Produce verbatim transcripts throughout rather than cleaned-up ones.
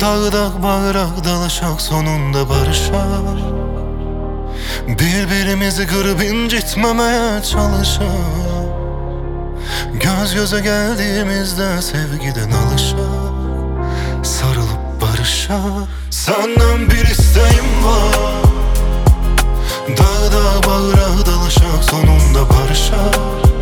Dağdak bağırak dalaşak sonunda barışar. Birbirimizi kırıp incitmemeye çalışır. Göz göze geldiğimizde sevgiden alışar. Sarılıp barışar. Senden bir isteğim var. Dağda bağırak dalaşak sonunda barışar.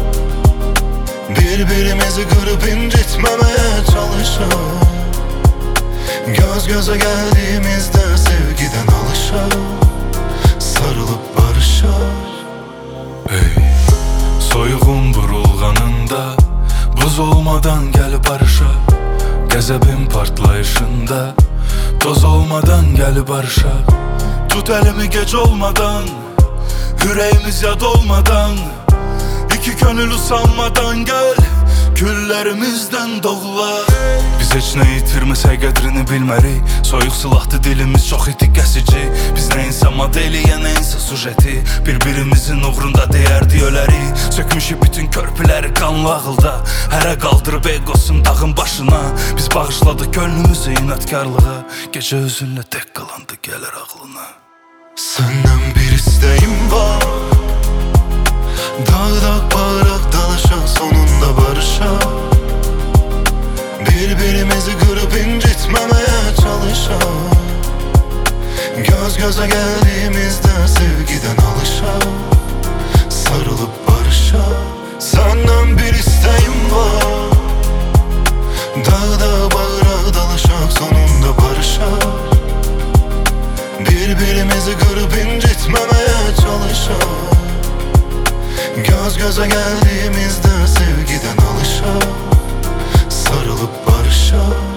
Birbirimizi kırıp incitmemeye çalışır. Göz göze geldiğimizde sevgiden alışar. Sarılıp barışar. Hey, soyuğun burulğanında buz olmadan gel barışa. Qəzəbin partlayışında toz olmadan gel barışa. Tut elimi gec olmadan, yüreğimiz yad olmadan, İki gönül usanmadan gel, küllərimizdən doğular. Biz heç nə itirməsək qədrini bilmərik. Soyuq silahdı dilimiz, çox itik kəsici. Biz nəyinsə modeli, ya nəyinsə sujeti. Bir-birimizin uğrunda deyərdi ölərik. Sökmüşük bütün körpüləri qanlı ağılda. Hərə qaldırıb egosun dağın başına. Biz bağışladıq gönlümüzü inatkarlığa. Gecə özünlə tək qalandı gələr ağlına. Senden bir isteğim var. Dağdak bağırak dalaşak sonunda barışar. Birbirimizi kırıp incitmemeye çalışar. Göz göze geldiğimizde sevgiden alışar. Sarılıp barışar. Senden bir isteğim var. Dağda bağırak dalaşak sonunda barışar. Birbirimizi kırıp incitmemeye çalışar. Göz göze geldiğimizde sevgiden alışar. Sarılıp barışar.